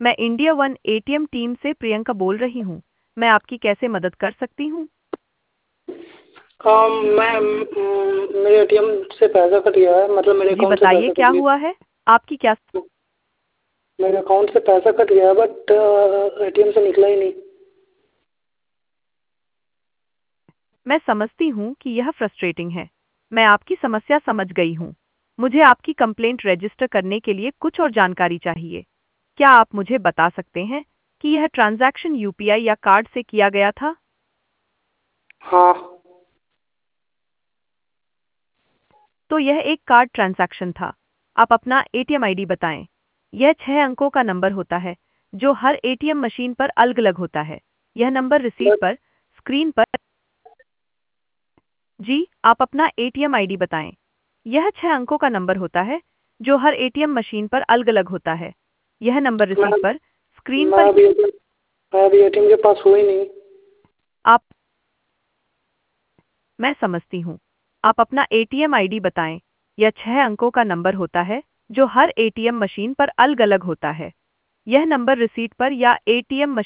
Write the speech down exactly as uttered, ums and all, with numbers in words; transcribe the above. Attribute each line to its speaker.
Speaker 1: मैं India one ATM team से प्रियंका बोल रही हूँ। मैं आपकी कैसे मदद कर सकती हूँ?
Speaker 2: हाँ मैम, मेरे एटीएम से पैसा कट गया है, मतलब मेरे
Speaker 1: जी
Speaker 2: अकाउंट से
Speaker 1: बताइए
Speaker 2: पैसा कट
Speaker 1: क्या
Speaker 2: गया।
Speaker 1: हुआ है? आपकी क्या
Speaker 2: मेरे अकाउंट से पैसा कट गया बट एटीएम से निकला ही नहीं।
Speaker 1: मैं समझती हूँ कि यह फ्रस्ट्रेटिंग है। मैं आपकी समस्या समझ गई हूँ। मुझे आपकी कंप्लेंट रजिस्टर करने के लिए कुछ और जानकारी चाहिए। क्या आप मुझे बता सकते हैं कि यह ट्रांजैक्शन यूपीआई या कार्ड से किया गया था?
Speaker 2: हाँ।
Speaker 1: तो यह एक कार्ड ट्रांजैक्शन था। आप अपना एटीएम आईडी बताएं। यह छह अंकों का नंबर होता है जो हर एटीएम मशीन पर अलग-अलग होता है। यह नंबर रिसीट
Speaker 2: बट
Speaker 1: पर स्क्रीन पर जी, आप अपना एटीएम आईडी बताएं। यह छह अंकों का नंबर होता है जो हर एटीएम मशीन पर अलग-अलग होता है। यह नंबर रिसीट
Speaker 2: मैम,
Speaker 1: पर स्क्रीन
Speaker 2: मैं
Speaker 1: पर
Speaker 2: अभी मैं अभी एटीएम के पास हुई नहीं।
Speaker 1: आप मैं समझती हूँ। आप अपना एटीएम आईडी बताएं। यह छह अंकों का नंबर होता है जो हर एटीएम मशीन पर अलग-अलग होता है। यह नंबर रिसीट पर या एटीएम